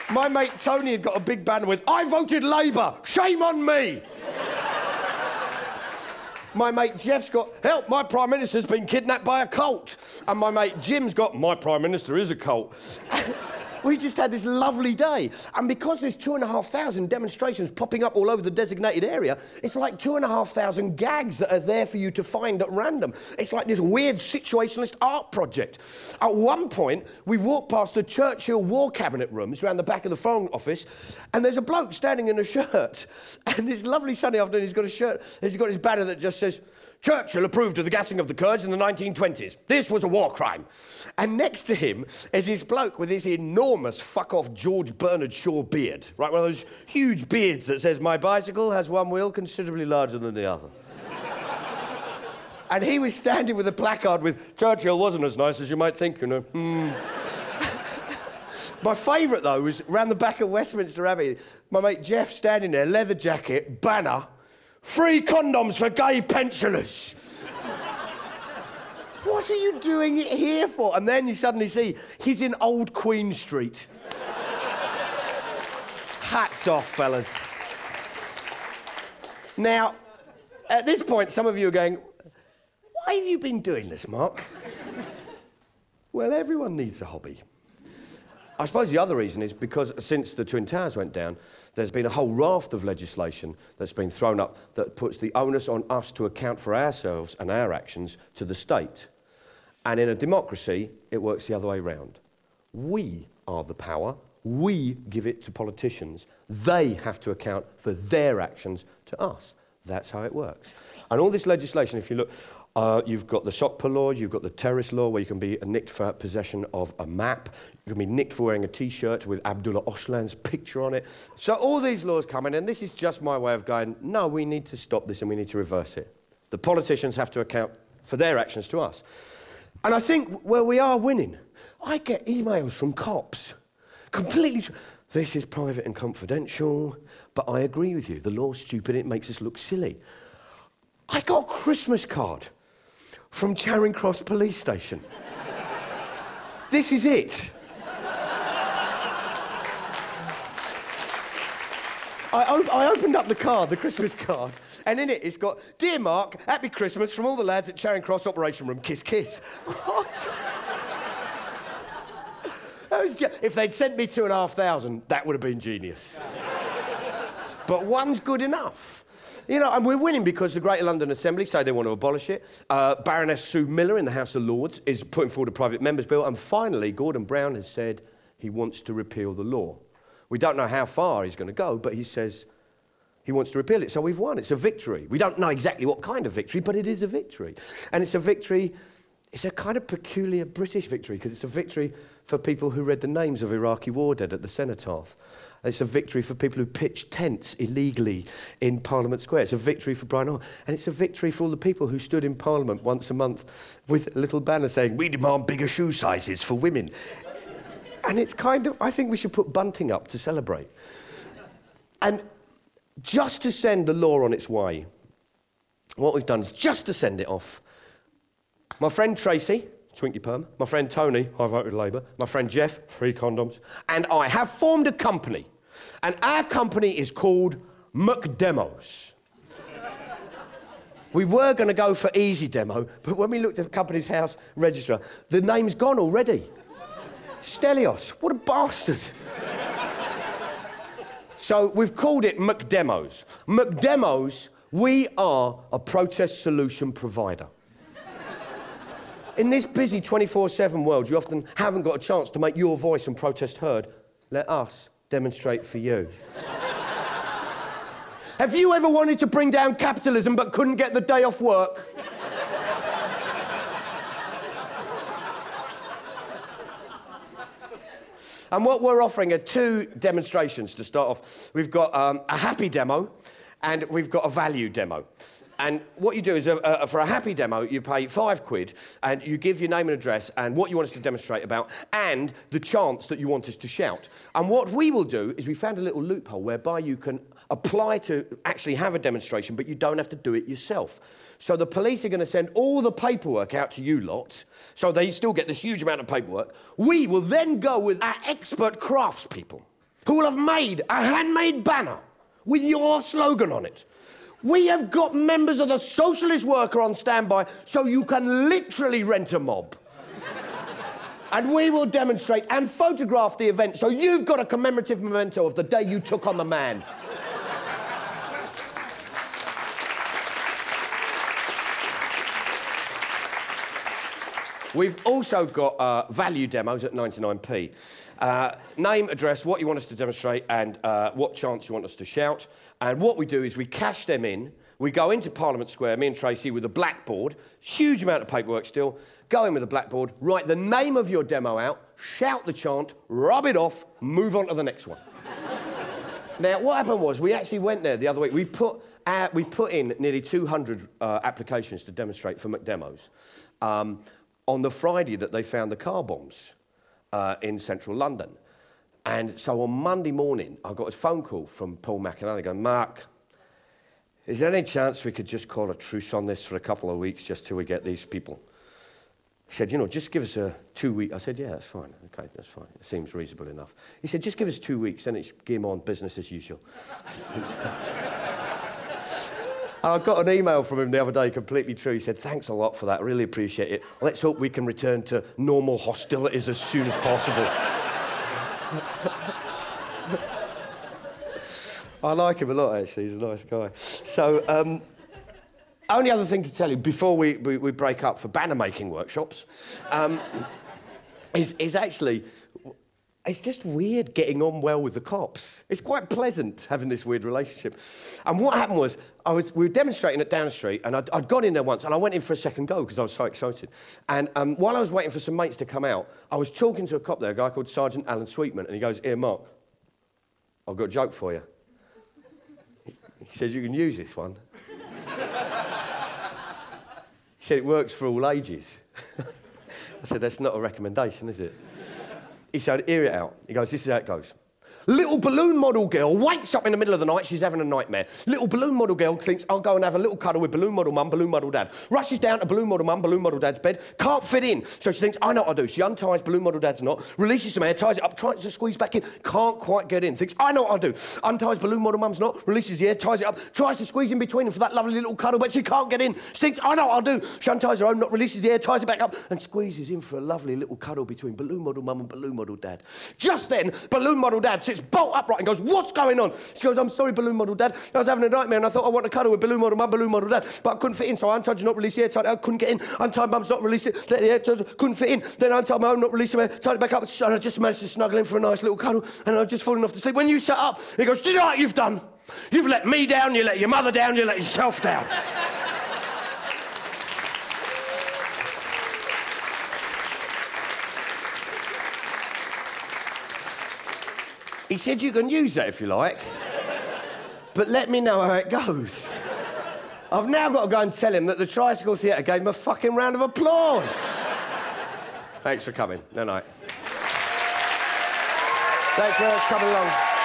My mate Tony had got a big banner with, "I voted Labour, shame on me." My mate Jeff's got, "Help, my Prime Minister's been kidnapped by a cult." And my mate Jim's got, "My Prime Minister is a cult." We just had this lovely day. And because there's 2,500 demonstrations popping up all over the designated area, it's like 2,500 gags that are there for you to find at random. It's like this weird situationalist art project. At one point, we walked past the Churchill War Cabinet rooms around the back of the Foreign Office, and there's a bloke standing in a shirt. And this lovely sunny afternoon, he's got a shirt, he's got his banner that just says, "Churchill approved of the gassing of the Kurds in the 1920s. This was a war crime." And next to him is this bloke with this enormous fuck-off George Bernard Shaw beard, right? One of those huge beards that says, "My bicycle has one wheel considerably larger than the other." And he was standing with a placard with, "Churchill wasn't as nice as you might think, you know." My favourite, though, was round the back of Westminster Abbey. My mate Jeff standing there, leather jacket, banner, "Free condoms for gay pensioners." What are you doing it here for? And then you suddenly see he's in Old Queen Street. Hats off, fellas. Now, at this point, some of you are going, "Why have you been doing this, Mark?" Well, everyone needs a hobby. I suppose the other reason is because since the Twin Towers went down, there's been a whole raft of legislation that's been thrown up that puts the onus on us to account for ourselves and our actions to the state. And in a democracy, it works the other way round. We are the power. We give it to politicians. They have to account for their actions to us. That's how it works. And all this legislation, if you look, you've got the Sokpa law, you've got the terrorist law where you can be nicked for possession of a map, you can be nicked for wearing a T-shirt with Abdullah Öcalan's picture on it. So all these laws come in, and this is just my way of going, no, we need to stop this and we need to reverse it. The politicians have to account for their actions to us. And I think where we are winning, I get emails from cops, completely, "This is private and confidential, but I agree with you, the law's stupid, it makes us look silly." I got a Christmas card from Charing Cross Police Station. This is it. I opened up the card, the Christmas card, and in it it's got, "Dear Mark, happy Christmas from all the lads at Charing Cross Operation Room, kiss, kiss." What? If they'd sent me 2,500, that would have been genius. But one's good enough. You know, and we're winning because the Greater London Assembly say they want to abolish it. Baroness Sue Miller in the House of Lords is putting forward a private member's bill. And finally, Gordon Brown has said he wants to repeal the law. We don't know how far he's going to go, but he says he wants to repeal it. So we've won. It's a victory. We don't know exactly what kind of victory, but it is a victory. And it's a victory, it's a kind of peculiar British victory, because it's a victory for people who read the names of Iraqi war dead at the cenotaph. It's a victory for people who pitched tents illegally in Parliament Square. It's a victory for Brian Hall. And it's a victory for all the people who stood in Parliament once a month with a little banner saying, "We demand bigger shoe sizes for women." And it's kind of, I think we should put bunting up to celebrate. And just to send the law on its way, what we've done is just to send it off. My friend Tracy, Twinkie Perm, my friend Tony, I voted Labour, my friend Jeff, free condoms, and I have formed a company. And our company is called McDemos. We were going to go for Easy Demo, but when we looked at the company's house registrar, the name's gone already. Stelios, what a bastard. So we've called it McDemos. McDemos, we are a protest solution provider. In this busy 24/7 world, you often haven't got a chance to make your voice and protest heard. Let us demonstrate for you. Have you ever wanted to bring down capitalism but couldn't get the day off work? And what we're offering are two demonstrations to start off. We've got a happy demo and we've got a value demo. And what you do is, for a happy demo, you pay £5 and you give your name and address and what you want us to demonstrate about and the chance that you want us to shout. And what we will do is we found a little loophole whereby you can apply to actually have a demonstration, but you don't have to do it yourself. So the police are going to send all the paperwork out to you lot, so they still get this huge amount of paperwork. We will then go with our expert craftspeople who will have made a handmade banner with your slogan on it. We have got members of the Socialist Worker on standby so you can literally rent a mob. And we will demonstrate and photograph the event so you've got a commemorative memento of the day you took on the man. We've also got value demos at 99p. Name, address, what you want us to demonstrate, and what chants you want us to shout. And what we do is we cash them in. We go into Parliament Square, me and Tracy, with a blackboard, huge amount of paperwork still, go in with a blackboard, write the name of your demo out, shout the chant, rub it off, move on to the next one. Now, what happened was, we actually went there the other week. We put in nearly 200 applications to demonstrate for McDemos on the Friday that they found the car bombs in central London. And so on Monday morning, I got a phone call from Paul McAnally going, Mark, is there any chance we could just call a truce on this for a couple of weeks just till we get these people? He said, you know, just give us a 2 week. I said, yeah, that's fine. Okay, that's fine. It seems reasonable enough. He said, just give us 2 weeks, then it's game on, business as usual. I got an email from him the other day, completely true. He said, thanks a lot for that, really appreciate it. Let's hope we can return to normal hostilities as soon as possible. I like him a lot, actually. He's a nice guy. So, only other thing to tell you before we break up for banner-making workshops is actually, it's just weird getting on well with the cops. It's quite pleasant having this weird relationship. And what happened was, we were demonstrating at Down Street, and I'd gone in there once, and I went in for a second go because I was so excited. And while I was waiting for some mates to come out, I was talking to a cop there, a guy called Sergeant Alan Sweetman, and he goes, here, Mark, I've got a joke for you. He says, you can use this one. He said, it works for all ages. I said, that's not a recommendation, is it? He said, hear it out. He goes, this is how it goes. Little balloon model girl wakes up in the middle of the night, she's having a nightmare. Little balloon model girl thinks, I'll go and have a little cuddle with balloon model mum, balloon model dad. Rushes down to balloon model mum, balloon model dad's bed, can't fit in. So she thinks, I know what I'll do. She unties balloon model dad's knot, releases some air, ties it up, tries to squeeze back in, can't quite get in. Thinks, I know what I'll do. Unties balloon model mum's knot, releases the air, ties it up, tries to squeeze in between them for that lovely little cuddle, but she can't get in. She thinks, I know what I'll do. She unties her own knot, releases the air, ties it back up, and squeezes in for a lovely little cuddle between balloon model mum and balloon model dad. Just then, balloon model dad sits bolt upright and goes, what's going on? She goes, I'm sorry, balloon model dad. I was having a nightmare and I thought I want to cuddle with balloon model mum, balloon model dad, but I couldn't fit in, so I untied your knot, released the air, tied it out, couldn't get in. Untied mum's knot, released it, let the air, couldn't fit in. Then I untied my own knot, released the air, tied it back up, and I just managed to snuggle in for a nice little cuddle, and I was just falling off to sleep. When you sat up, he goes, do you know what you've done? You've let me down, you let your mother down, you let yourself down. He said you can use that if you like, but let me know how it goes. I've now got to go and tell him that the Tricycle Theatre gave him a fucking round of applause. Thanks for coming. No night. Thanks very much for coming along.